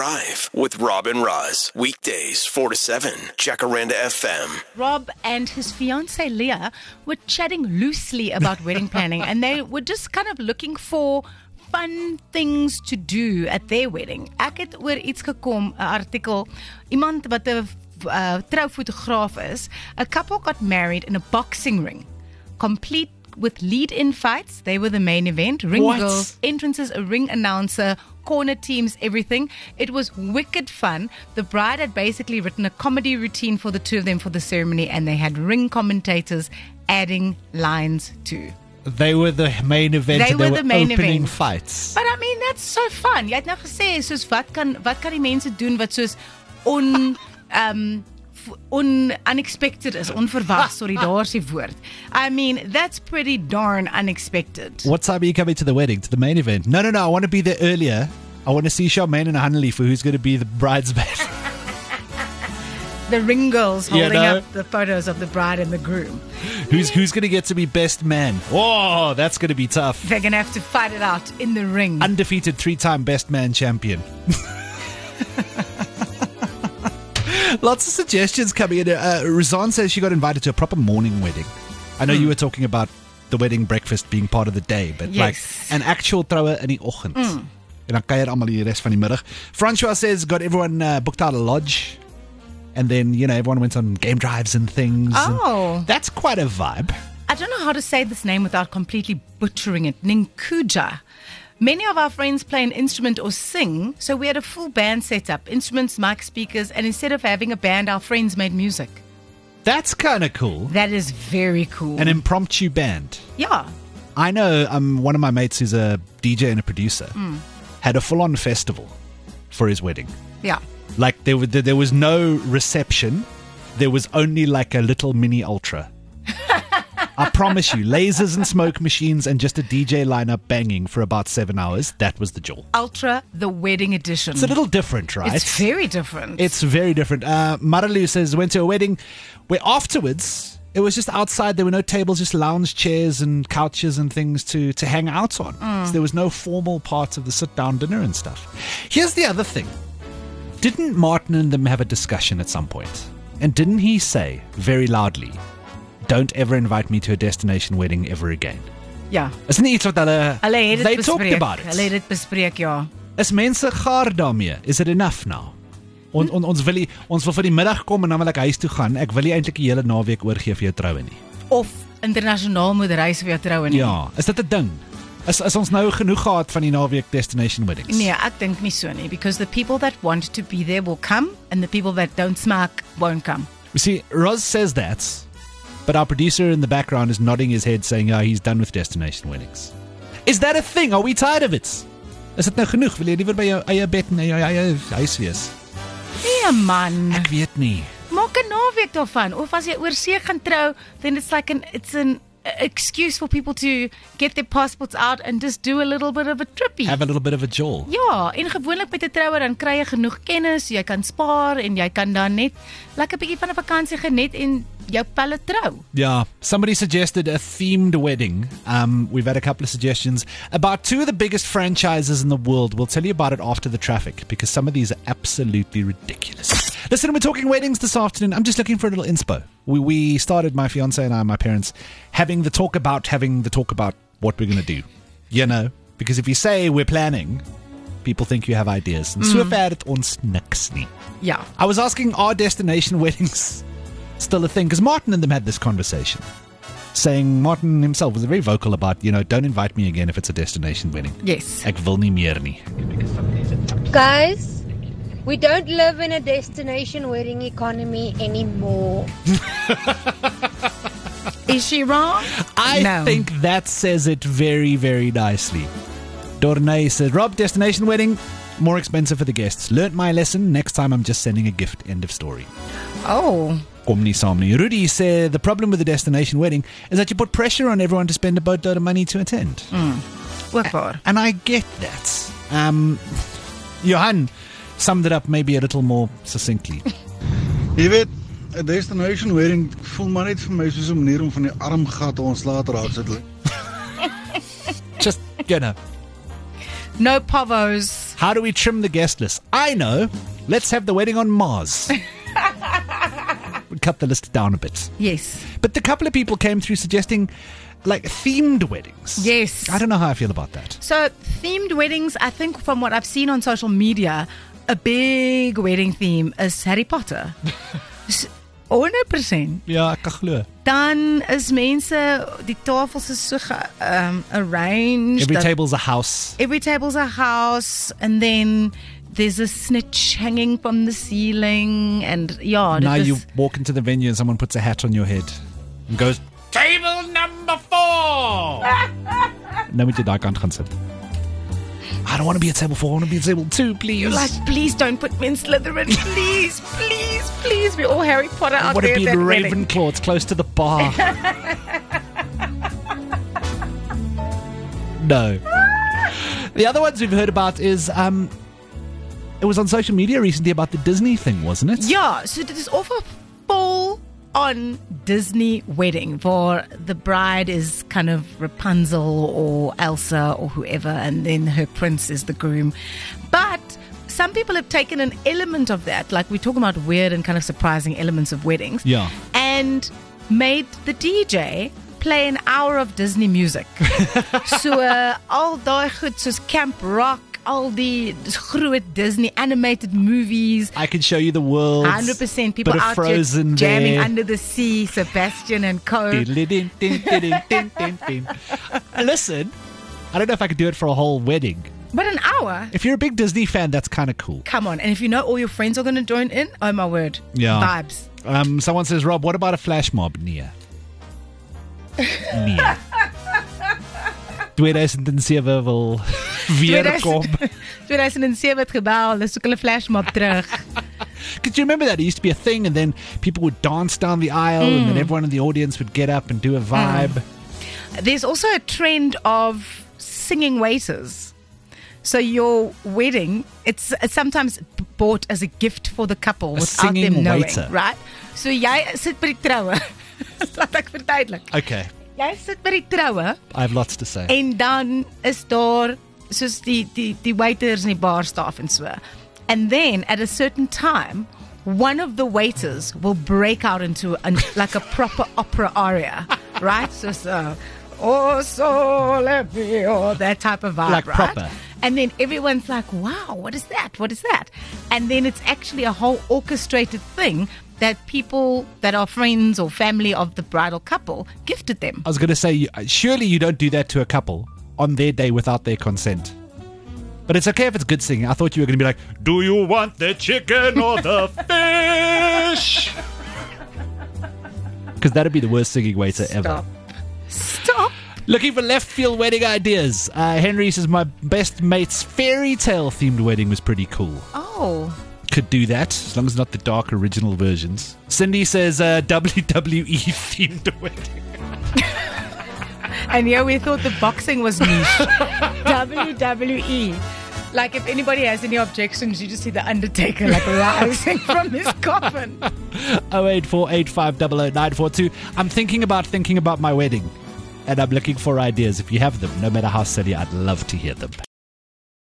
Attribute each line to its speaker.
Speaker 1: Drive with Rob and Roz. Weekdays 4 to 7. Jacaranda FM.
Speaker 2: Rob and his fiancée Leah were chatting loosely about wedding planning, and they were just kind of looking for fun things to do at their wedding. Ek het oor iets gekom, 'n artikel, iemand wat 'n trouwfotograaf is. A couple got married in a boxing ring, complete with lead-in fights. They were the main event. Ring girls, entrances, a ring announcer, corner teams, everything. It was wicked fun. The bride had basically written a comedy routine for the two of them for the ceremony, and they had ring commentators adding lines too.
Speaker 3: They were the main event.
Speaker 2: They were the main
Speaker 3: opening
Speaker 2: event.
Speaker 3: Fights.
Speaker 2: But I mean, that's so fun. Jy het nou gesê, soos wat kan die mense doen wat soos unexpected is, onverwags, sorry, daar's die woord. I mean, that's pretty darn unexpected.
Speaker 3: What time are you coming to the wedding, to the main event? No, I want to be there earlier. I want to see Charmaine and Hanneli for who's going to be the bridesmaid.
Speaker 2: The ring girls holding up the photos of the bride and the groom.
Speaker 3: Who's going to get to be best man? Oh, that's going to be tough.
Speaker 2: They're going to have to fight it out in the ring.
Speaker 3: Undefeated 3-time best man champion. Lots of suggestions coming in. Razan says she got invited to a proper morning wedding. I know you were talking about the wedding breakfast being part of the day, but like an actual troue in die oggend. En dan kuier almal die res van die middag. Francois says got everyone booked out a lodge. And then, everyone went on game drives and things.
Speaker 2: Oh.
Speaker 3: And that's quite a vibe.
Speaker 2: I don't know how to say this name without completely butchering it. Ninkuja. Many of our friends play an instrument or sing, so we had a full band set up, instruments, mic, speakers, and instead of having a band, our friends made music.
Speaker 3: That's kind of cool.
Speaker 2: That is very cool.
Speaker 3: An impromptu band.
Speaker 2: Yeah.
Speaker 3: I know one of my mates who's a DJ and a producer had a full-on festival for his wedding.
Speaker 2: Yeah.
Speaker 3: Like there was no reception. There was only like a little mini ultra. I promise you, lasers and smoke machines and just a DJ lineup banging for about 7 hours. That was the jewel.
Speaker 2: Ultra, the wedding edition.
Speaker 3: It's a little different, right?
Speaker 2: It's very different.
Speaker 3: It's very different. Maralu says, went to a wedding where afterwards, it was just outside. There were no tables, just lounge chairs and couches and things to hang out on. So there was no formal part of the sit-down dinner and stuff. Here's the other thing. Didn't Martin and them have a discussion at some point? And didn't he say very loudly, don't ever invite me to a destination wedding ever again?
Speaker 2: Ja.
Speaker 3: Is nie iets wat they talked about it.
Speaker 2: Hulle het dit bespreek, ja.
Speaker 3: Is mense gaar daarmee? Is it enough now? Ons wil vir die middag kom en dan wil ek huis toe gaan. Ek wil nie eintlik die hele naweek oorgee vir jou troue nie.
Speaker 2: Of internasionaal moet reis vir jou troue nie.
Speaker 3: Ja, is dit 'n ding? Is ons nou genoeg gehad van die naweek destination weddings?
Speaker 2: Nee, ek dink nie so nie, because the people that want to be there will come and the people that don't smaak won't come.
Speaker 3: You see, Roz says that, but our producer in the background is nodding his head saying, he's done with destination weddings. Is that a thing? Are we tired of it? Is dit nou genoeg? Wil jy liever by jou eie bed en jou eie huis wees?
Speaker 2: Nee man.
Speaker 3: Ek weet nie.
Speaker 2: Maak 'n naweek daarvan. Of as jy oor see gaan trou, then it's an excuse for people to get their passports out and just do a little bit of a trippie.
Speaker 3: Have a little bit of a jol.
Speaker 2: Ja, en gewoonlik met 'n troue dan kry jy genoeg kennis, jy kan spaar en jy kan dan net lekker bietjie van 'n vakansie geniet en jou pelle trou.
Speaker 3: Yeah, somebody suggested a themed wedding. We've had a couple of suggestions about two of the biggest franchises in the world. We'll tell you about it after the traffic because some of these are absolutely ridiculous. Listen, we're talking weddings this afternoon. I'm just looking for a little inspo. We started, my fiance and I, my parents, having the talk about what we're going to do. Because if you say we're planning, people think you have ideas. And so ver het ons niks nie.
Speaker 2: Yeah.
Speaker 3: I was asking, are destination weddings still a thing? Because Martin and them had this conversation, saying Martin himself was very vocal about, don't invite me again if it's a destination wedding.
Speaker 2: Yes.
Speaker 3: Ek wil nie meer nie.
Speaker 4: Guys, we don't live in a destination wedding economy anymore.
Speaker 2: Is she wrong?
Speaker 3: I think that says it very, very nicely. Dornay says, Rob, destination wedding, more expensive for the guests. Learnt my lesson. Next time I'm just sending a gift. End of story.
Speaker 2: Oh.
Speaker 3: Kom nie saam nie. Rudy said the problem with the destination wedding is that you put pressure on everyone to spend a boatload of money to attend.
Speaker 2: Ook
Speaker 3: and I get that. Johan summed it up maybe a little more succinctly.
Speaker 5: Jy weet, 'n destination wedding voel maar net vir my soos 'n manier om van die armgat ontslae te raak, sit.
Speaker 3: Just,
Speaker 2: No povos.
Speaker 3: How do we trim the guest list? I know. Let's have the wedding on Mars. We cut the list down a bit.
Speaker 2: Yes.
Speaker 3: But a couple of people came through suggesting like themed weddings.
Speaker 2: Yes.
Speaker 3: I don't know how I feel about that.
Speaker 2: So themed weddings, I think from what I've seen on social media, a big wedding theme is Harry Potter. 100%.
Speaker 3: Ja, ek kan glo.
Speaker 2: Dan is mense, die tafels is so arranged.
Speaker 3: Every
Speaker 2: dat-
Speaker 3: table's a house.
Speaker 2: Every table's a house, and then there's a snitch hanging from the ceiling, and yeah.
Speaker 3: Now you walk into the venue and someone puts a hat on your head and goes, Table number 4! Nou moet jy daar kant gaan sit. I don't want to be at table 4, I want to be at table 2, please.
Speaker 2: You're like, please don't put me in Slytherin. Please, please, please. We're all Harry Potter
Speaker 3: I
Speaker 2: out
Speaker 3: want
Speaker 2: there.
Speaker 3: to be
Speaker 2: at
Speaker 3: in
Speaker 2: that wedding.
Speaker 3: Ravenclaw, it's close to the bar. No. The other ones we've heard about is, it was on social media recently about the Disney thing, wasn't it?
Speaker 2: Yeah, so dit is of a full-on Disney wedding where the bride is kind of Rapunzel or Elsa or whoever, and then her prince is the groom. But some people have taken an element of that, like we're talking about weird and kind of surprising elements of weddings,
Speaker 3: Yeah.
Speaker 2: and made the DJ play an hour of Disney music. So al daai goed soos Camp Rock, al die groot Disney animated movies.
Speaker 3: I can show you the world.
Speaker 2: 100% people
Speaker 3: Bit of
Speaker 2: out here
Speaker 3: Frozen
Speaker 2: jamming
Speaker 3: there.
Speaker 2: under the sea, Sebastian and Co.
Speaker 3: Listen, I don't know if I could do it for a whole wedding.
Speaker 2: But an hour?
Speaker 3: If you're a big Disney fan, that's kind of cool.
Speaker 2: Come on. And if you know all your friends are going to join in, oh my word.
Speaker 3: Yeah.
Speaker 2: Vibes.
Speaker 3: Someone says, Rob, what about a flash mob? Nia. 2007 wil weer kom.
Speaker 2: 2007 het gebel, hulle soek hulle flashmob terug.
Speaker 3: Because you remember that? It used to be a thing, and then people would dance down the aisle, and then everyone in the audience would get up and do a vibe.
Speaker 2: There's also a trend of singing waiters. So your wedding, it's sometimes bought as a gift for the couple without
Speaker 3: singing
Speaker 2: them knowing,
Speaker 3: waiter.
Speaker 2: right? So jy sit by die troue. Laat ek verduidelik.
Speaker 3: Okay,
Speaker 2: Jy sit by die troue
Speaker 3: I have lots to say.
Speaker 2: en dan is daar soos die waiters en die barstaff en so. And then at a certain time, one of the waiters will break out into like a proper opera aria, right? So oh sole mio, that type of vibe,
Speaker 3: Like
Speaker 2: right?
Speaker 3: proper.
Speaker 2: And then everyone's like, wow, what is that? What is that? And then it's actually a whole orchestrated thing that people that are friends or family of the bridal couple gifted them.
Speaker 3: I was going to say, surely you don't do that to a couple on their day without their consent. But it's okay if it's good singing. I thought you were going to be like, do you want the chicken or the fish? Because that'd be the worst singing waiter ever.
Speaker 2: Stop.
Speaker 3: Looking for left field wedding ideas. Henry says, my best mate's fairy tale themed wedding was pretty cool.
Speaker 2: Oh.
Speaker 3: Could do that, as long as not the dark original versions. Cindy says, WWE themed wedding.
Speaker 2: And yeah, we thought the boxing was niche. WWE. Like if anybody has any objections, you just see the Undertaker like rising from his coffin.
Speaker 3: 08485000942. I'm thinking about my wedding, and I'm looking for ideas. If you have them, no matter how silly, I'd love to hear them.